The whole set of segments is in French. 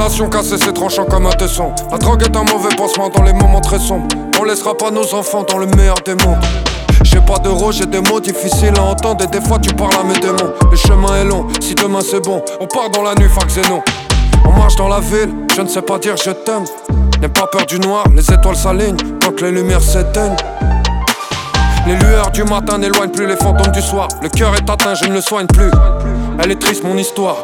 relation cassée, c'est tranchant comme un tesson. La drogue est un mauvais pansement dans les moments très sombres. On laissera pas nos enfants dans le meilleur des mondes. J'ai pas d'euros, j'ai des mots difficiles à entendre. Et des fois tu parles à mes démons. Le chemin est long, si demain c'est bon, on part dans la nuit, fac Zénon. On marche dans la ville, je ne sais pas dire je t'aime. N'aie pas peur du noir, les étoiles s'alignent tant que les lumières s'éteignent. Les lueurs du matin n'éloignent plus les fantômes du soir. Le cœur est atteint, je ne le soigne plus. Elle est triste mon histoire.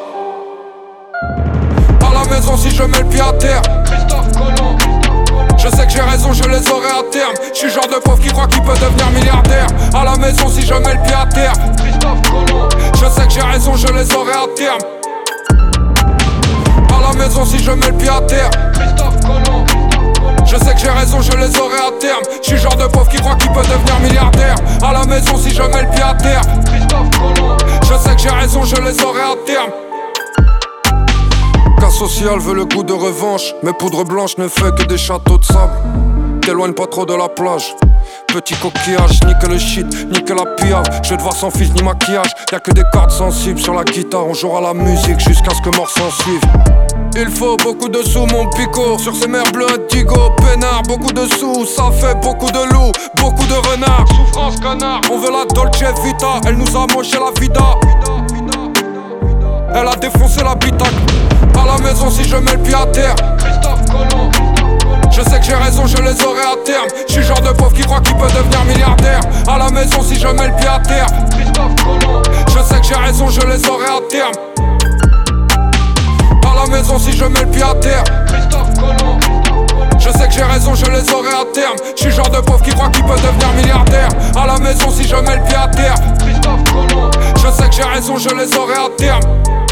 À la maison si je mets le pied à terre, Christophe Colomb. Je sais que j'ai raison, je les aurai à terme. Je suis genre de pauvre qui croit qu'il peut devenir milliardaire. À la maison si je mets le pied à terre, Christophe Colomb. Je sais que j'ai raison, je les aurai à terme. À la maison si je mets le pied à terre, Christophe Colomb. Je sais que j'ai raison, je les aurai à terme. Je suis genre de pauvre qui croit qu'il peut devenir milliardaire. À la maison si je mets le pied à terre, Christophe Colomb. Je sais que j'ai raison, je les aurai à terme. Cas social veut le goût de revanche, mais poudre blanche ne fait que des châteaux de sable. T'éloigne pas trop de la plage. Petit coquillage, ni que le shit, ni que la pillave. Je vais te voir sans fil ni maquillage. Y'a que des cordes sensibles sur la guitare. On jouera la musique jusqu'à ce que mort s'en suive. Il faut beaucoup de sous mon picot. Sur ces mers bleues Digo, peinard. Beaucoup de sous, ça fait beaucoup de loups. Beaucoup de renards, souffrance connard. On veut la Dolce Vita, elle nous a moché la vida. Elle a défoncé la bitac. À la maison si je mets le pied à terre, Christophe Colomb. Je sais que j'ai raison, je les aurai à terme. Je suis genre de pauvre qui croit qu'il peut devenir milliardaire. À la maison si je mets le pied à terre, Christophe Colomb. Je sais que j'ai raison, je les aurai à terme. À la maison si je mets le pied à terre, Christophe Colomb. Je sais que j'ai raison, je les aurai à terme. Je suis genre de pauvre qui croit qu'il peut devenir milliardaire. À la maison si je mets le pied à terre, Christophe Colomb. Je sais que j'ai raison, je les aurai à terme.